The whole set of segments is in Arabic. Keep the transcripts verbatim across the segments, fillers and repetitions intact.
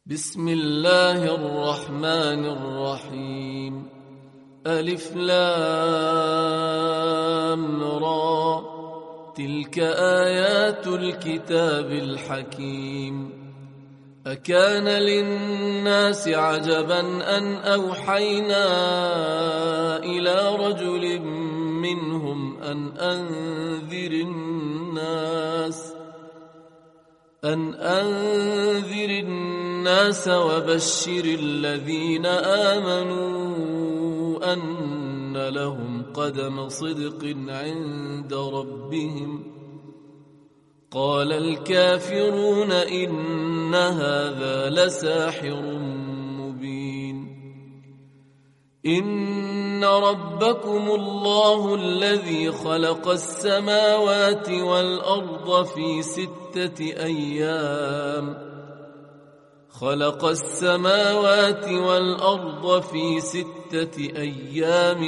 بسم الله الرحمن الرحيم. ألف لام را، تلك آيات الكتاب الحكيم. أكان للناس عجبا أن أوحينا إلى رجل منهم أن أنذر الناس أن أنذر الناس وبشر الذين آمنوا أن لهم قدم صدق عند ربهم. قال الكافرون إن هذا لساحر مبين. إن ربكم الله الذي خلق السماوات والأرض في ستة أيام خلق السماوات والأرض في ستة أيام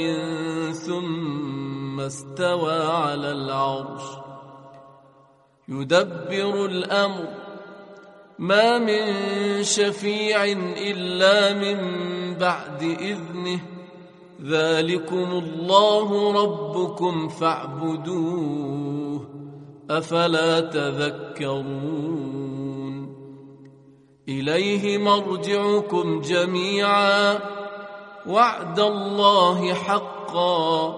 ثم استوى على العرش يدبر الأمر ما من شفيع إلا من بعد إذنه ذلكم الله ربكم فاعبدوه أفلا تذكرون. إليه مرجعكم جميعا وعد الله حقا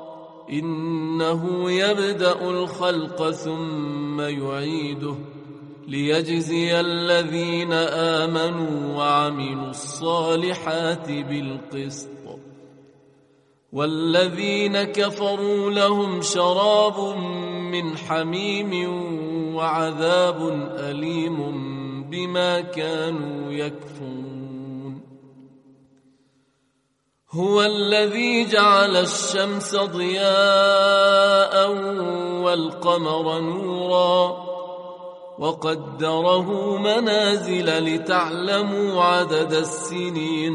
إنه يبدأ الخلق ثم يعيده ليجزي الذين آمنوا وعملوا الصالحات بالقسط والذين كفروا لهم شراب من حميم وعذاب أليم بما كانوا يكفرون. هو الذي جعل الشمس ضياء والقمر نورا وقدره منازل لتعلموا عدد السنين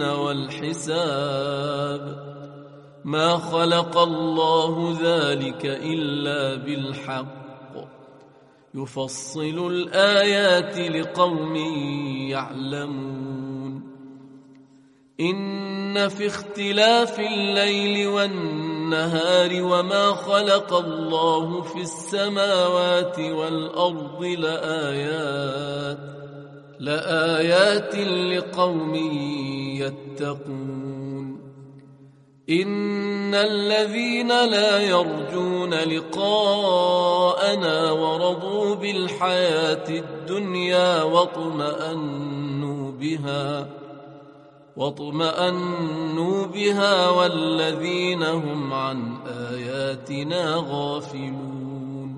والحساب ما خلق الله ذلك إلا بالحق يفصل الآيات لقوم يعلمون. إن في اختلاف الليل والنهار وما خلق الله في السماوات والأرض لآيات لآيات لقوم يتقون. إن الذين لا يرجون لقاءنا ورضوا بالحياة الدنيا واطمأنوا بها واطمأنوا بها والذين هم عن آياتنا غافلون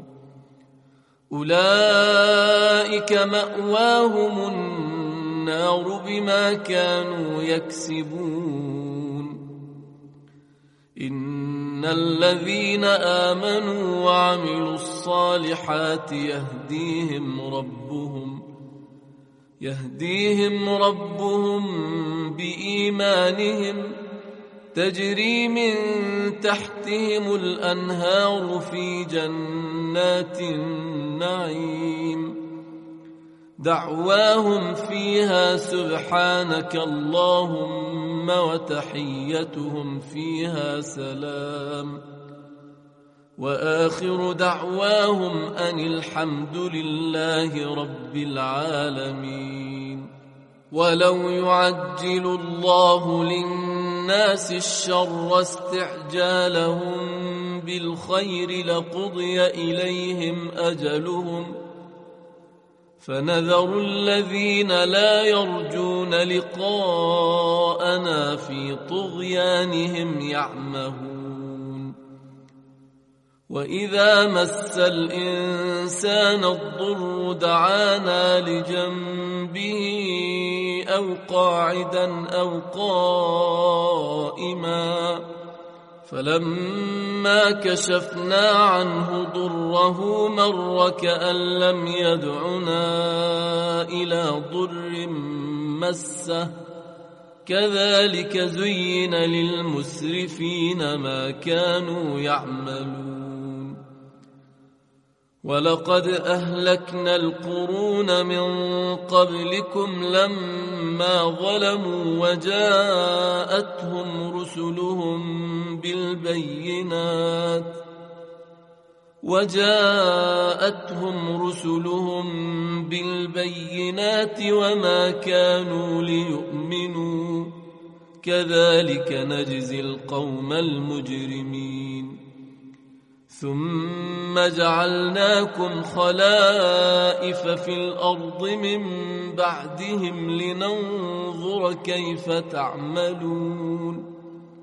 أولئك مأواهم النار بما كانوا يكسبون. إن الذين آمنوا وعملوا الصالحات يهديهم ربهم يهديهم ربهم بإيمانهم تجري من تحتهم الأنهار في جنات النعيم دعواهم فيها سبحانك اللهم وتحيتهم فيها سلام وآخر دعواهم أن الحمد لله رب العالمين. ولو يعجل الله للناس الشر استعجالهم بالخير لقضي إليهم أجلهم فنذر الذين لا يرجون لقاءنا في طغيانهم يعمهون. وإذا مس الإنسان الضر دعانا لجنبه أو قاعدا أو قائما فلما كشفنا عنه ضره مر كأن لم يدعنا إلى ضر مسه كذلك زين للمسرفين ما كانوا يعملون. ولقد أهلكنا القرون من قبلكم لما ظلموا وجاءتهم رسلهم بالبينات وجاءتهم رسلهم بالبينات وما كانوا ليؤمنوا كذلك نجزي القوم المجرمين ثم جعلناكم خلائف في الأرض من بعدهم لننظر كيف تعملون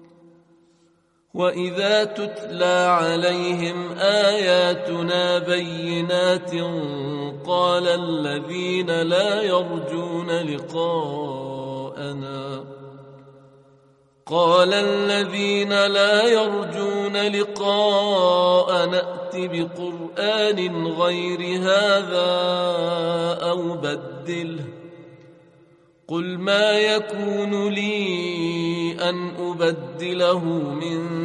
وإذا تتلى عليهم آياتنا بينات قال الذين لا يرجون لقاءنا قال الذين لا يرجون لقاء نأت بقرآن غير هذا أو بدله قل ما يكون لي أن أبدله من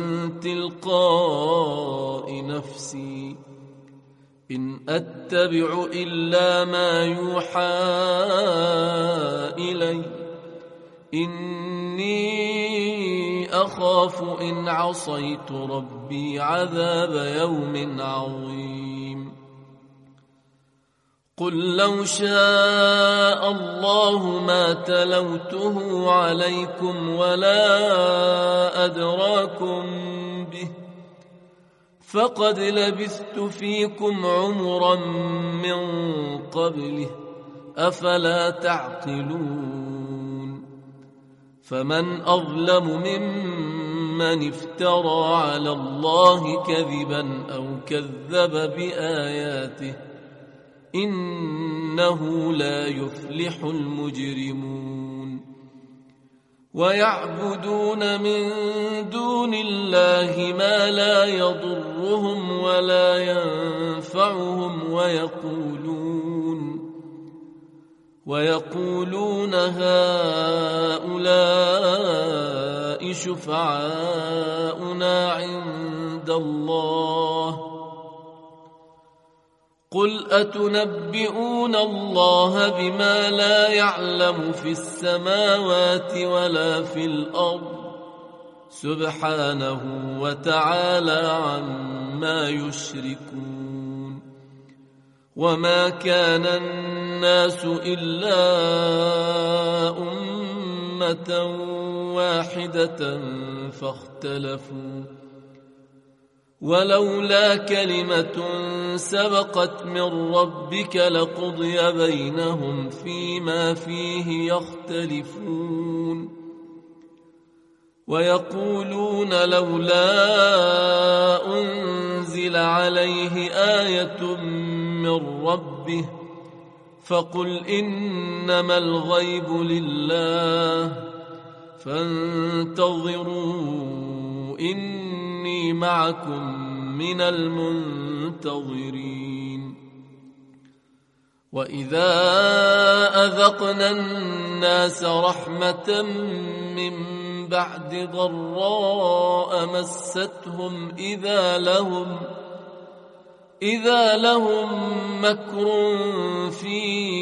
تلقاء نفسي إن أتبع إلا ما يوحى إلي إني أخاف إن عصيت ربي عذاب يوم عظيم قل لو شاء الله ما تلوته عليكم ولا أدراكم به فقد لبثت فيكم عمرا من قبله أفلا تعقلون فمن أظلم ممن افترى على الله كذبا أو كذب بآياته إنه لا يفلح المجرمون ويعبدون من دون الله ما لا يضرهم ولا ينفعهم ويقولون ويقولون هؤلاء شفعاؤنا عند الله قل أتنبئون الله بما لا يعلم في السماوات ولا في الأرض سبحانه وتعالى عما يشركون وما كان الناس إلا أمة واحدة فاختلفوا ولولا كلمة سبقت من ربك لقضي بينهم فيما فيه يختلفون ويقولون لولا أنزل عليه آية من ربه فقل إنما الغيب لله فانتظروا إني معكم من المنتظرين وإذا أذقنا الناس رحمة من بعد ضراء مستهم إذا لهم إذا لهم مكر في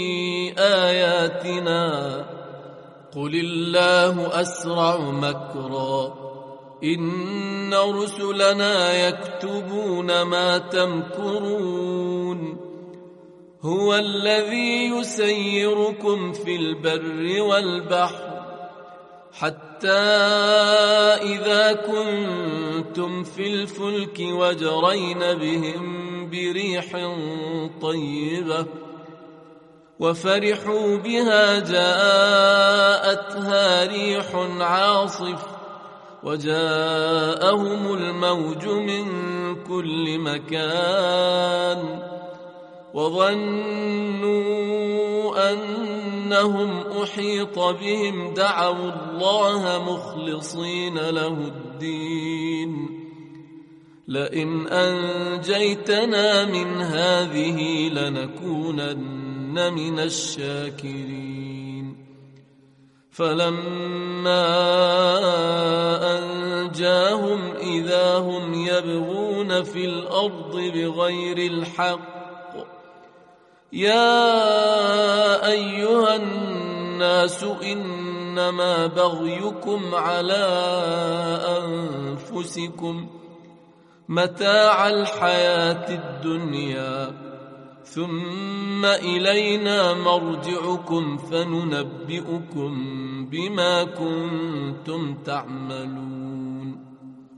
آياتنا قل الله أسرع مكرا إن رسلنا يكتبون ما تمكرون هو الذي يسيركم في البر والبحر حتى إذا كنتم في الفلك وجرين بهم بريح طيبة وفرحوا بها جاءتها ريح عاصف وجاءهم الموج من كل مكان وظنوا أنهم أحيط بهم دعوا الله مخلصين له الدين لئن أنجيتنا من هذه لنكونن من الشاكرين فلما أنجاهم إذا هم يبغون في الأرض بغير الحق يا أيها الناس إنما بغيكم على أنفسكم متاع الحياة الدنيا ثم إلينا مرجعكم فننبئكم بما كنتم تعملون.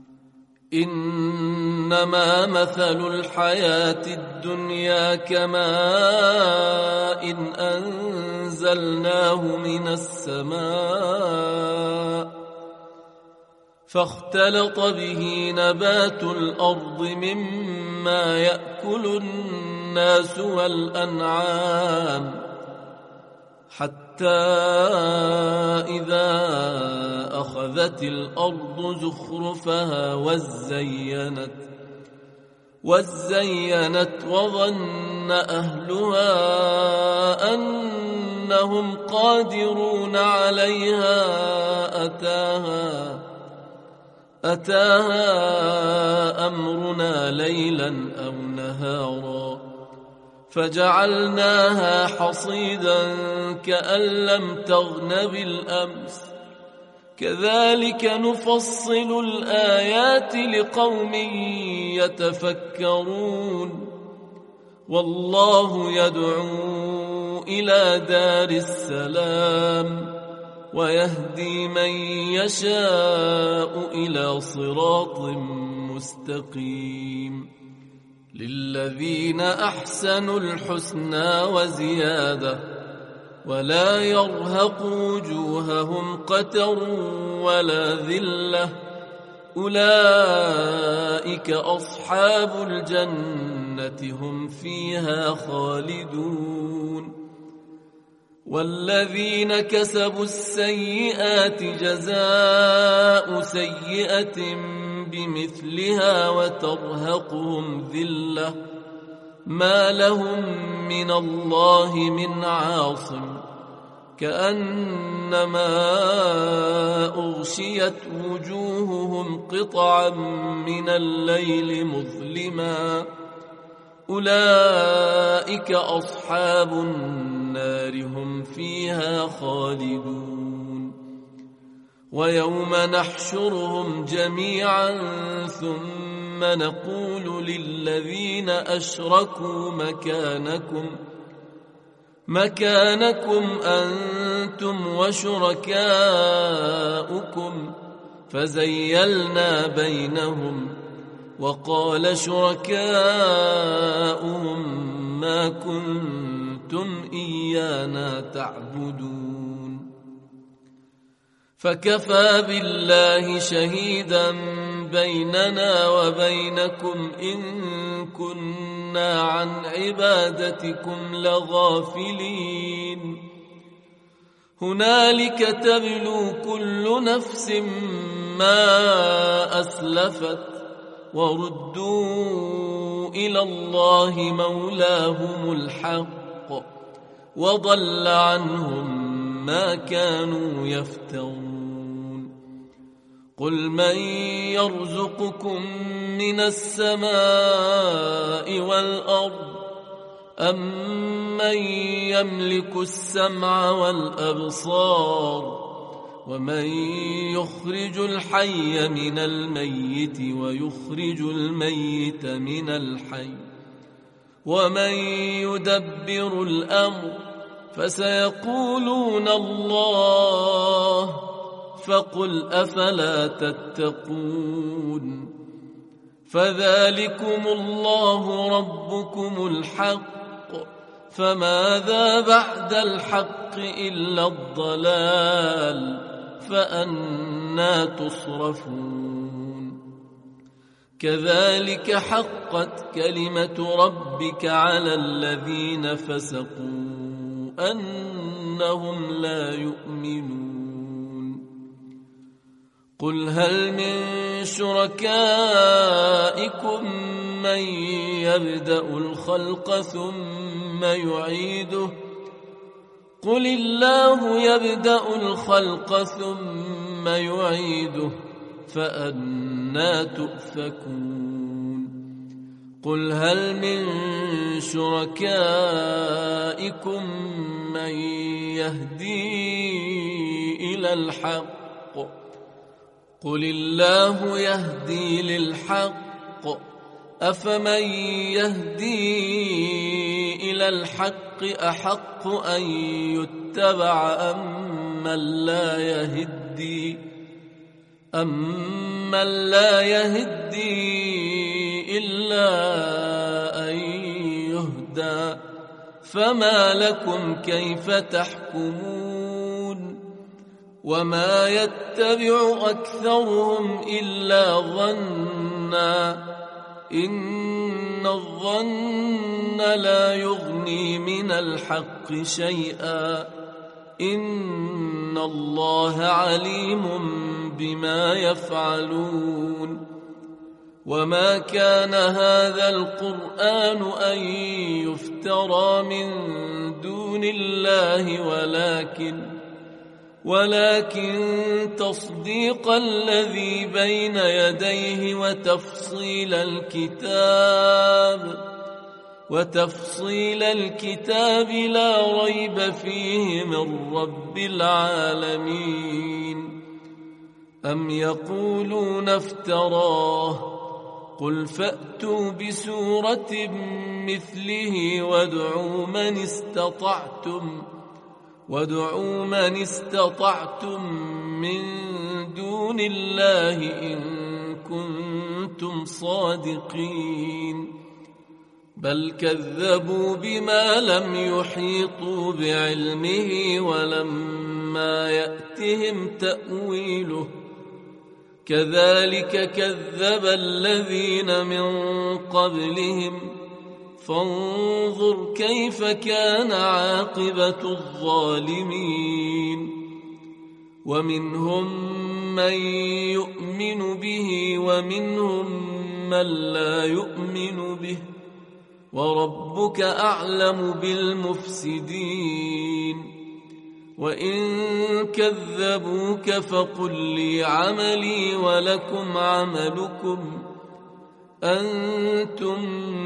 إنما مثل الحياة الدنيا كماء إن أنزلناه من السماء فاختلط به نبات الأرض مما يأكل الناس والأنعام حتى إذا أخذت الأرض زخرفها وزينت وزينت وظن أهلها أنهم قادرون عليها أتاها أتاها أمرنا ليلا أو نهارا فجعلناها حصيدا كأن لم تغن بالأمس كذلك نفصل الآيات لقوم يتفكرون. والله يدعو إلى دار السلام ويهدي من يشاء إلى صراط مستقيم. للذين أحسنوا الحسنى وزيادة ولا يرهق وجوههم قتر ولا ذلة أولئك أصحاب الجنة هم فيها خالدون. والذين كسبوا السيئات جزاء سيئة بمثلها وترهقهم ذلة ما لهم من الله من عاصم كأنما أغشيت وجوههم قطعا من الليل مظلما أولئك أصحاب النار هم فيها خالدون. ويوم نحشرهم جميعا ثم نقول للذين أشركوا مكانكم مكانكم أنتم وشركاؤكم فزيلنا بينهم وقال شركاؤهم ما كنتم إيانا تعبدون فكفى بالله شهيدا بيننا وبينكم إن كنا عن عبادتكم لغافلين. هنالك تبلو كل نفس ما أسلفت وردوا إلى الله مولاهم الحق وضل عنهم ما كانوا يفترون. قل من يرزقكم من السماء والأرض أم من يملك السمع والأبصار ومن يخرج الحي من الميت ويخرج الميت من الحي ومن يدبر الأمر فسيقولون الله فقل أفلا تتقون. فذلكم الله ربكم الحق فماذا بعد الحق إلا الضلال فأنى تصرفون. كذلك حقت كلمة ربك على الذين فسقوا أنهم لا يؤمنون. قل هل من شركائكم من يبدأ الخلق ثم يعيده قل الله يبدأ الخلق ثم يعيده فأنى تؤفكون. قل هل من شركائكم من يهدي إلى الحق قل الله يهدي للحق أفمن يهدي إلى الحق أحق أن يتبع أم من لا يهدي أم من لا يهدي إلا أن يهدى فما لكم كيف تحكمون وما يتبع أكثرهم إلا ظنا إن الظن لا يغني من الحق شيئا إن الله عليم بما يفعلون وما كان هذا القرآن أن يفترى من دون الله ولكن ولكن تصديق الذي بين يديه وتفصيل الكتاب وتفصيل الكتاب لا ريب فيه من رب العالمين أم يقولون افتراه قل فأتوا بسورة مثله وادعوا من استطعتم وادعوا من استطعتم من دون الله إن كنتم صادقين بل كذبوا بما لم يحيطوا بعلمه ولما يأتهم تأويله كذلك كذب الذين من قبلهم فانظر كيف كان عاقبة الظالمين ومنهم من يؤمن به ومنهم من لا يؤمن به وربك أعلم بالمفسدين وإن كذبوك فقل لي عملي ولكم عملكم أنتم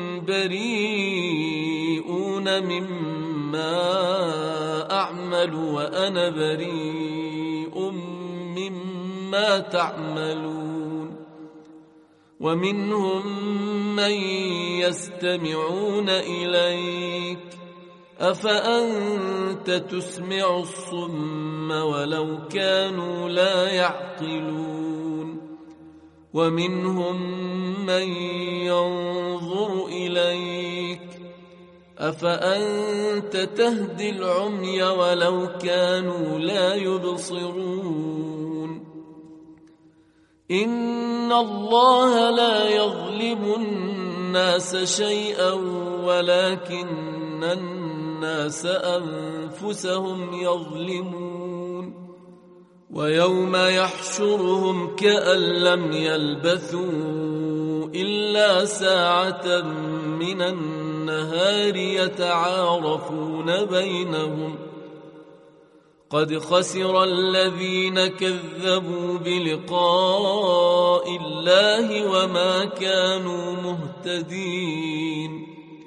بريئون مما أعمل وأنا بريء مما تعملون ومنهم من يستمعون إليك أفأنت تسمع الصم ولو كانوا لا يعقلون ومنهم من ينظر إليك أفأنت تهدي العمي ولو كانوا لا يبصرون إن الله لا يظلم الناس شيئا ولكن الناس أنفسهم يظلمون ويوم يحشرهم كأن لم يلبثوا إلا ساعة من النهار يتعارفون بينهم قد خسر الذين كذبوا بلقاء الله وما كانوا مهتدين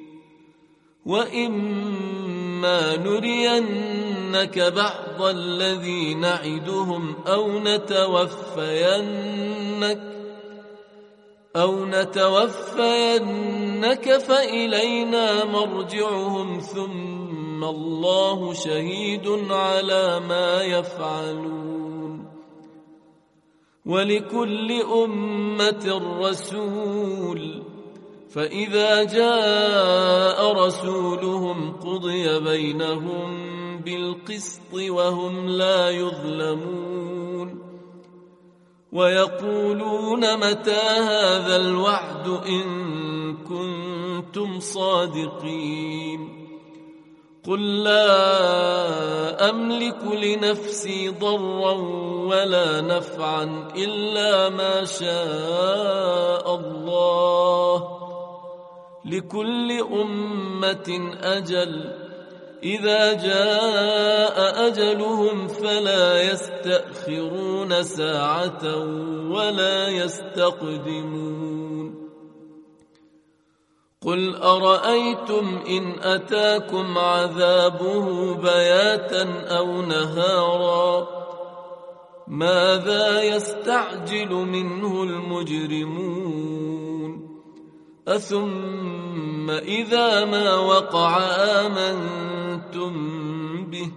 وإما نرينك بعض الذي نعدهم أو نتوفينك أو نتوفينك فإلينا مرجعهم ثم الله شهيد على ما يفعلون ولكل أمة رسول فإذا جاء رسولهم قضي بينهم بالقسط وهم لا يظلمون ويقولون متى هذا الوعد إن كنتم صادقين قل لا أملك لنفسي ضرا ولا نفعا إلا ما شاء الله لكل أمة أجل إذا جاء أجلهم فلا يستأخرون ساعة ولا يستقدمون قل أرأيتم إن أتاكم عذابه بياتا أو نهارا ماذا يستعجل منه المجرمون أثم إذا ما وقع آمنتم به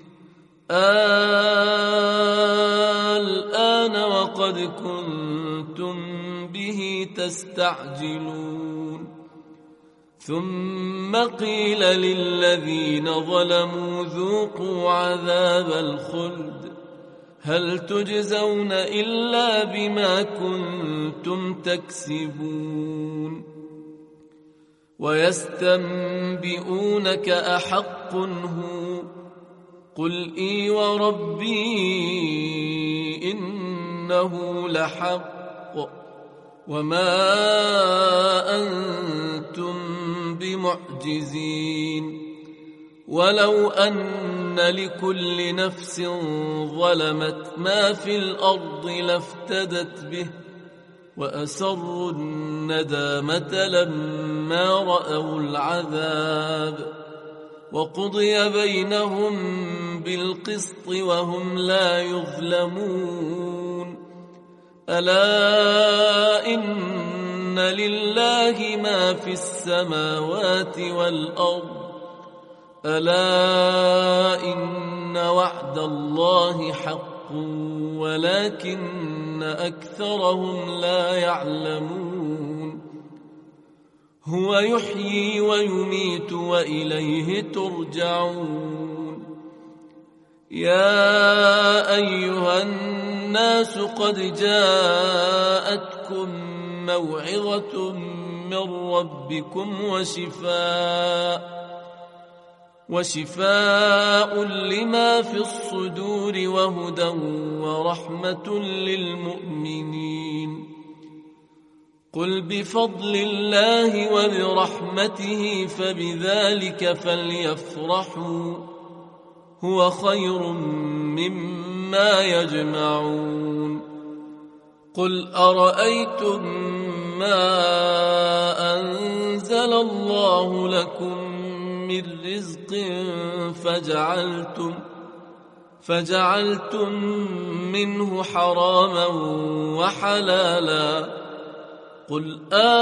الآن وقد كنتم به تستعجلون ثم قيل للذين ظلموا ذوقوا عذاب الخلد هل تجزون إلا بما كنتم تكسبون ويستنبئونك أحق هو قل إي وربي إنه لحق وما أنتم بمعجزين ولو أن لكل نفس ظلمت ما في الأرض لافتدت به وأسروا الندامة لما رأوا العذاب وقضي بينهم بالقسط وهم لا يظلمون ألا إن لله ما في السماوات والأرض ألا إن وعد الله حق ولكن أكثرهم لا يعلمون هو يحيي ويميت وإليه ترجعون يا أيها الناس قد جاءتكم موعظة من ربكم وشفاء وشفاء لما في الصدور وهدى ورحمة للمؤمنين قل بفضل الله وبرحمته فبذلك فليفرحوا هو خير مما يجمعون قل أرأيتم ما أنزل الله لكم من رزق فجعلتم فجعلتم منه حراما وحلالا قل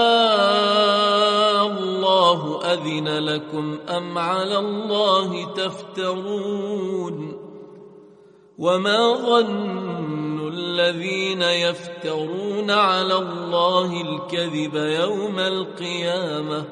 آه الله أذن لكم أم على الله تفترون وما ظن الذين يفترون على الله الكذب يوم القيامة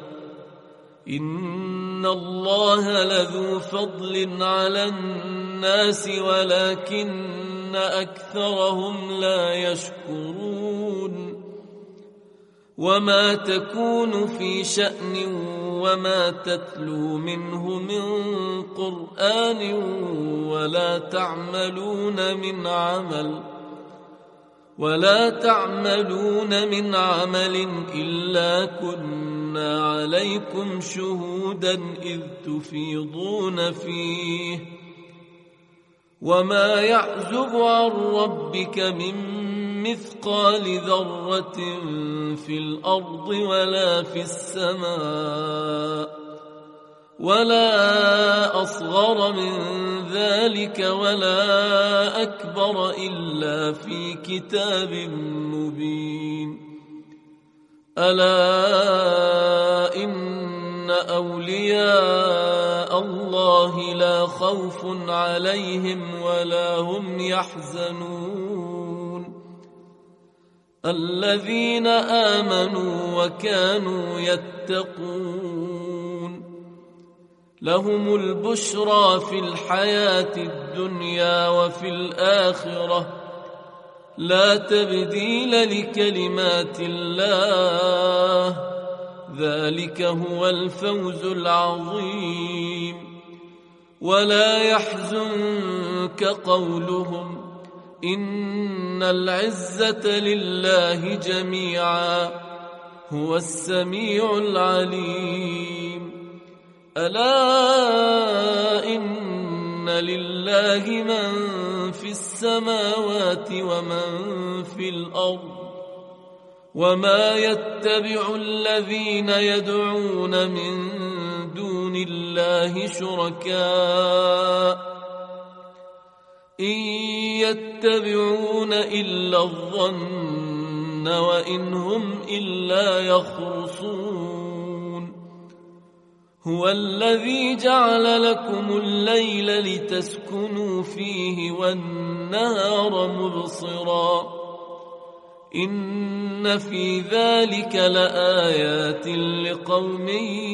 إن الله لذو فضل على الناس ولكن أكثرهم لا يشكرون وما تكون في شأن وما تتلو منه من قرآن ولا تعملون من عمل ولا تعملون من عمل إلا كنا عليكم شهودا إذ تفيضون فيه وما يعزب عن ربك من مثقال ذرة في الأرض ولا في السماء ولا أصغر من ذلك ولا أكبر إلا في كتاب مبين ألا إن أولياء الله لا خوف عليهم ولا هم يحزنون الذين آمنوا وكانوا يتقون لهم البشرى في الحياة الدنيا وفي الآخرة لا تبديل لكلمات الله ذلك هو الفوز العظيم ولا يحزنك قولهم إن العزة لله جميعا هو السميع العليم ألا إن لله من في السماوات ومن في الأرض وما يتبع الذين يدعون من دون الله شركاء إن يتبعون إلا الظن وإن هم إلا يخرصون هو الذي جعل لكم الليل لتسكنوا فيه والنهار مبصرا إن في ذلك لآيات لقوم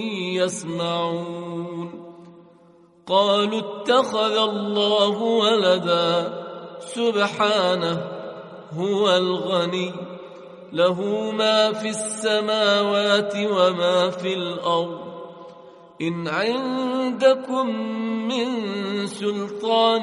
يسمعون قالوا اتخذ الله ولدا سبحانه هو الغني له ما في السماوات وما في الأرض إن عندكم من سلطان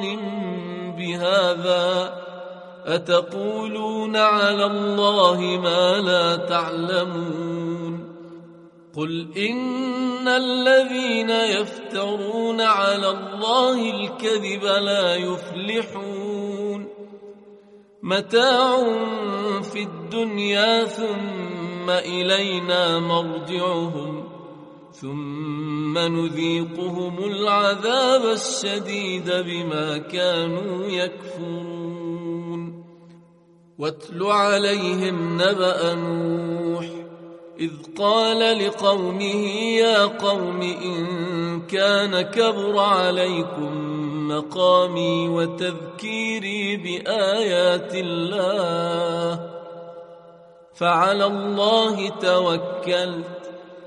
بهذا أتقولون على الله ما لا تعلمون قل إن الذين يفترون على الله الكذب لا يفلحون متاع في الدنيا ثم إلينا مرجعهم ثم نذيقهم العذاب الشديد بما كانوا يكفرون واتل عليهم نبأ نوح إذ قال لقومه يا قوم إن كان كبر عليكم مقامي وتذكيري بآيات الله فعلى الله توكلت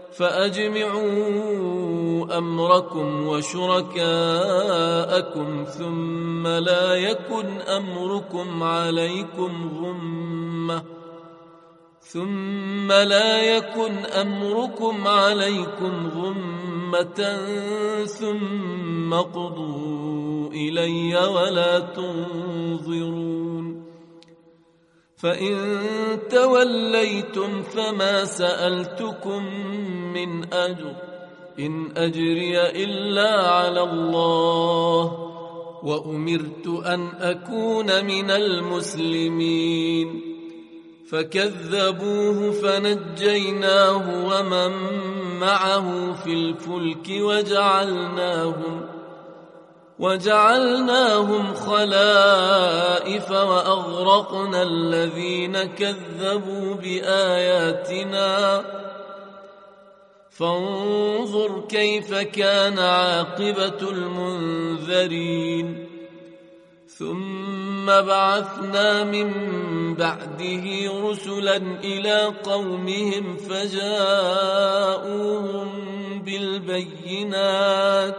فأجمعوا أمركم وشركاءكم ثم لا يكن أمركم عليكم غمة ثم لا يكن أمركم عليكم غمة ثم اقضوا إلي ولا تنظرون فإن توليتم فما سألتكم من أجر إن أجري إلا على الله وأمرت أن أكون من المسلمين فكذبوه فنجيناه ومن معه في الفلك وجعلناهم وجعلناهم خلائف وأغرقنا الذين كذبوا بآياتنا فانظر كيف كان عاقبة المنذرين ثم بعثنا من بعده رسلا إلى قومهم فجاءوهم بالبينات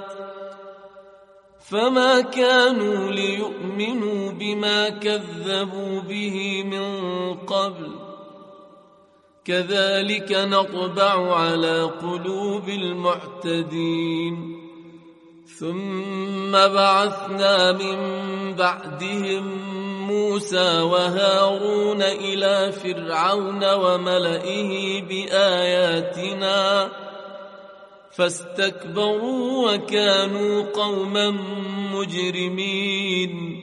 فما كانوا ليؤمنوا بما كذبوا به من قبل كذلك نطبع على قلوب المعتدين ثم بعثنا من بعدهم موسى وهارون إلى فرعون وملئه بآياتنا فاستكبروا وكانوا قوما مجرمين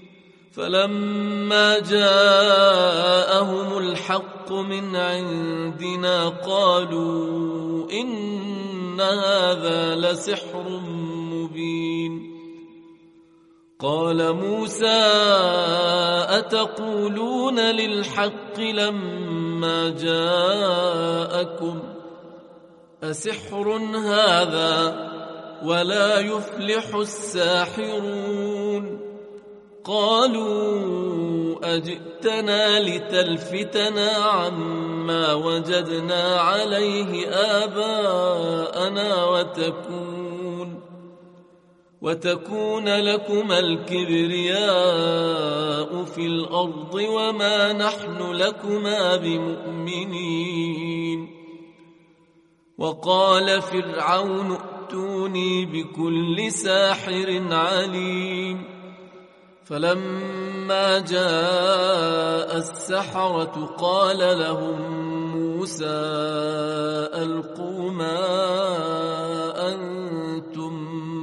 فلما جاءهم الحق من عندنا قالوا إن هذا لسحر مبين قال موسى أتقولون للحق لما جاءكم أسحر هذا ولا يفلح الساحرون قالوا أجئتنا لتلفتنا عما وجدنا عليه آباءنا وتكون وتكون لكما الكبرياء في الأرض وما نحن لكما بمؤمنين وقال فرعون ائتوني بكل ساحر عليم فلما جاء السحرة قال لهم موسى ألقوا ما أنتم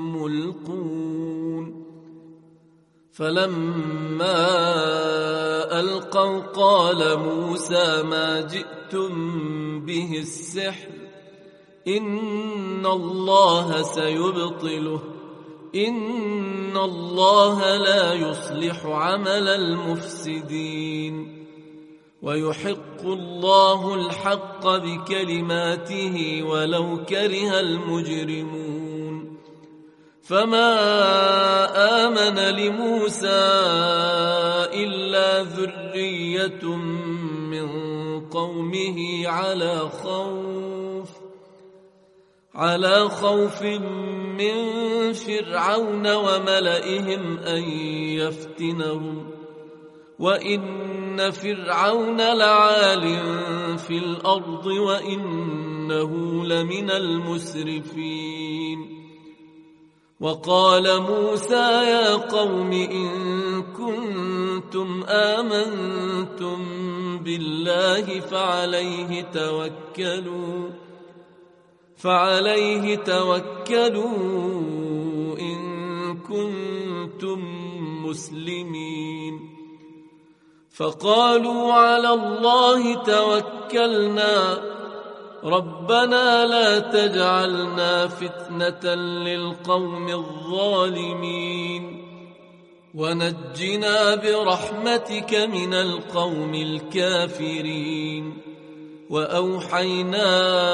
ملقون فلما ألقوا قال موسى ما جئتم به السحر إن الله سيبطله إن الله لا يصلح عمل المفسدين ويحق الله الحق بكلماته ولو كره المجرمون فما آمن لموسى إلا ذرية من قومه على خوف على خوف من فرعون وملئهم أن يفتنهم وإن فرعون لعال في الأرض وإنه لمن المسرفين وقال موسى يا قوم إن كنتم آمنتم بالله فعليه توكلوا فعليه توكلوا إن كنتم مسلمين فقالوا على الله توكلنا ربنا لا تجعلنا فتنة للقوم الظالمين ونجنا برحمتك من القوم الكافرين وأوحينا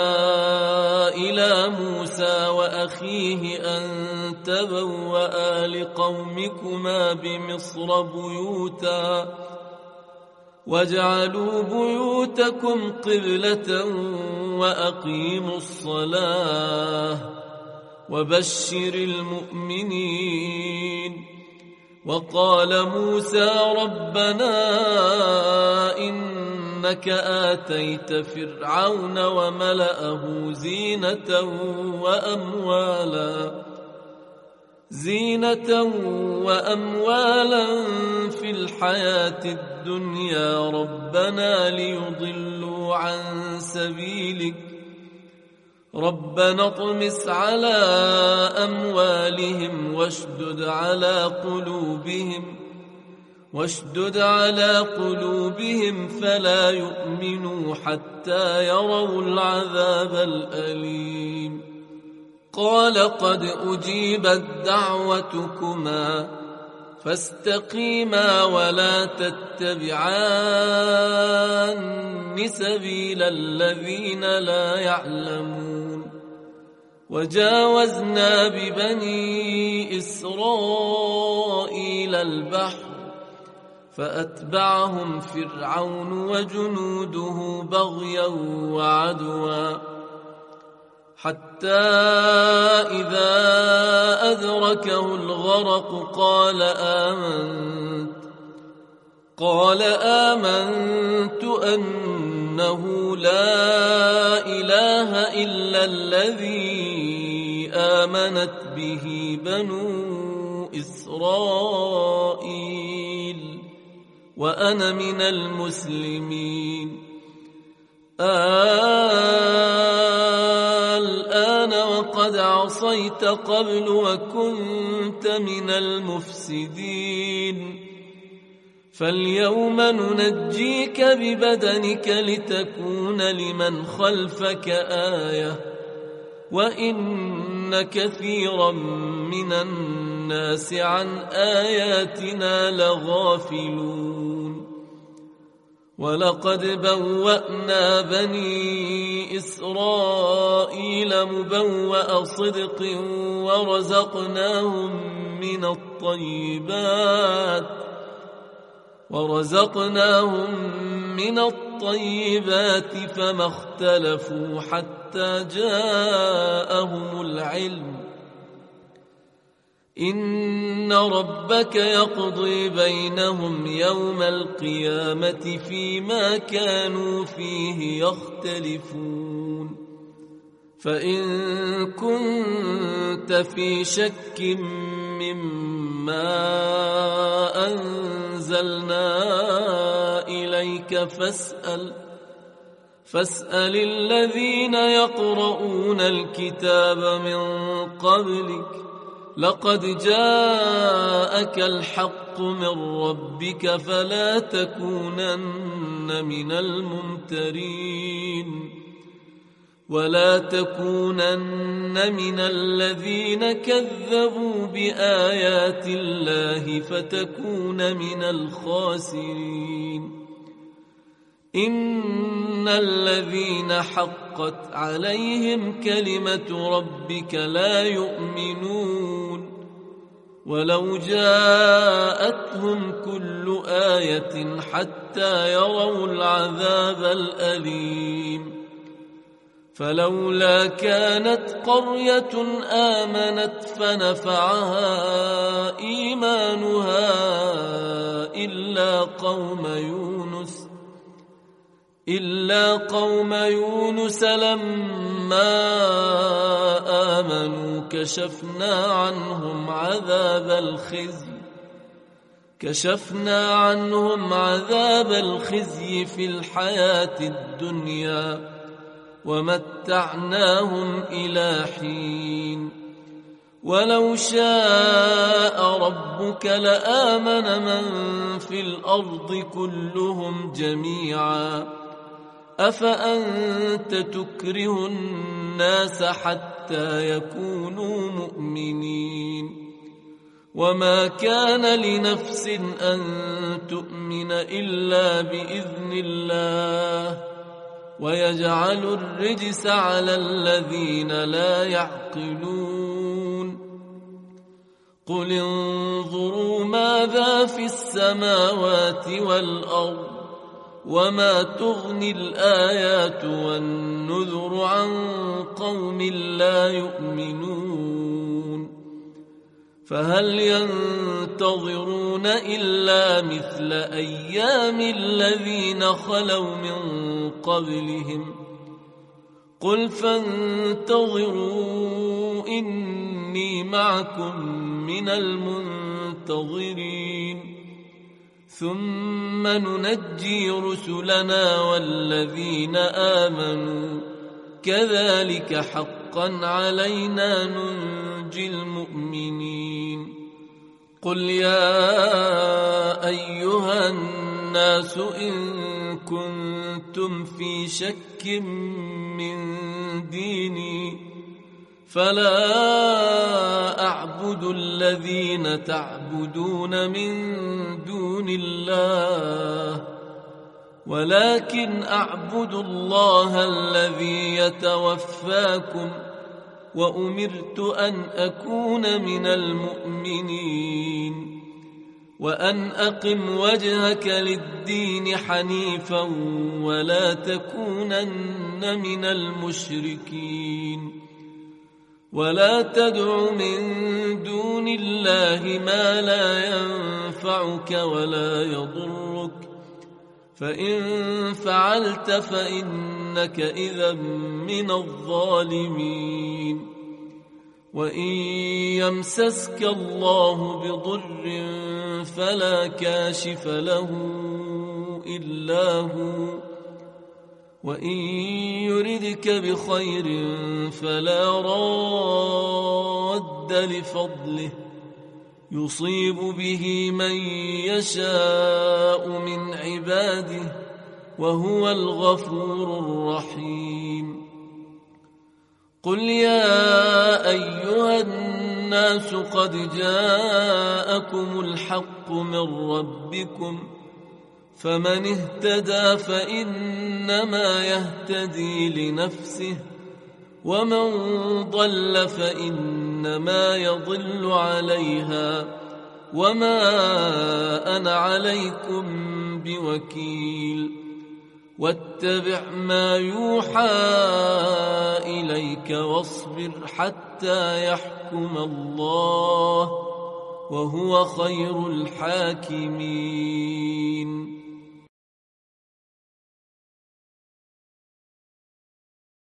إلى موسى وأخيه أن تبوأ لقومكما بمصر بيوتا واجعلوا بيوتكم قبلة وأقيموا الصلاة وبشر المؤمنين وقال موسى ربنا إنك آتيت فرعون وملأه زينة وأموالا زينة وأموالا في الحياة الدنيا ربنا ليضلوا عن سبيلك ربنا اطمس على أموالهم واشدد على قلوبهم واشدد على قلوبهم فلا يؤمنوا حتى يروا العذاب الأليم قال قد أجيبت دعوتكما فاستقيما ولا تتبعان سبيل الذين لا يعلمون وجاوزنا ببني إسرائيل البحر فأتبعهم فرعون وجنوده بغيا وعدوا حتى إذا أدركه الغرق قال آمنت قال آمنت أنه لا إله إلا الذي آمنت به بنو إسرائيل وأنا من المسلمين الآن وقد عصيت قبل وكنت من المفسدين فاليوم ننجيك ببدنك لتكون لمن خلفك آية وإن كثيرا من الناس عن آياتنا لغافلون ولقد بوأنا بني إسرائيل مبوأ صدق ورزقناهم من الطيبات ورزقناهم من الطيبات فما اختلفوا حتى جاءهم العلم إن ربك يقضي بينهم يوم القيامة فيما كانوا فيه يختلفون فإن كنت في شك مما أنزلنا إليك فاسأل فاسأل الذين يقرؤون الكتاب من قبلك لقد جاءك الحق الحق من ربك فلا تكونن من الممترين ولا تكونن من الذين كذبوا بآيات الله فتكون من الخاسرين. إن الذين حقت عليهم كلمة ربك لا يؤمنون ولو جاءتهم كل آية حتى يروا العذاب الأليم. فلولا كانت قرية آمنت فنفعها إيمانها إلا قوم يونس إلا قوم يونس لما آمنوا كشفنا عنهم عذاب الخزي كشفنا عنهم عذاب الخزي في الحياة الدنيا ومتعناهم إلى حين. ولو شاء ربك لآمن من في الأرض كلهم جميعا أفأنت تكره الناس حتى يكونوا مؤمنين. وما كان لنفس أن تؤمن إلا بإذن الله ويجعل الرجس على الذين لا يعقلون. قل انظروا ماذا في السماوات والأرض وما تغني الآيات والنذر عن قوم لا يؤمنون. فهل ينتظرون إلا مثل أيام الذين خلوا من قبلهم قل فانتظروا إني معكم من المنتظرين ثم ننجي رسلنا والذين آمنوا كذلك حقا علينا ننجي المؤمنين. قل يا أيها الناس إن كنتم في شك من ديني فلا أعبد الذين تعبدون من دون الله ولكن أعبد الله الذي يتوفاكم وأمرت أن أكون من المؤمنين وأن أقم وجهك للدين حنيفا ولا تكونن من المشركين ولا تدع من دون الله ما لا ينفعك ولا يضرك فإن فعلت فإنك إذا من الظالمين. وإن يمسسك الله بضر فلا كاشف له إلا هو وإن يردك بخير فلا راد لفضله يصيب به من يشاء من عباده وهو الغفور الرحيم. قل يا أيها الناس قد جاءكم الحق من ربكم فمن اهتدى فإنما يهتدي لنفسه ومن ضل فإنما يضل عليها وما أنا عليكم بوكيل. واتبع ما يوحى إليك واصبر حتى يحكم الله وهو خير الحاكمين.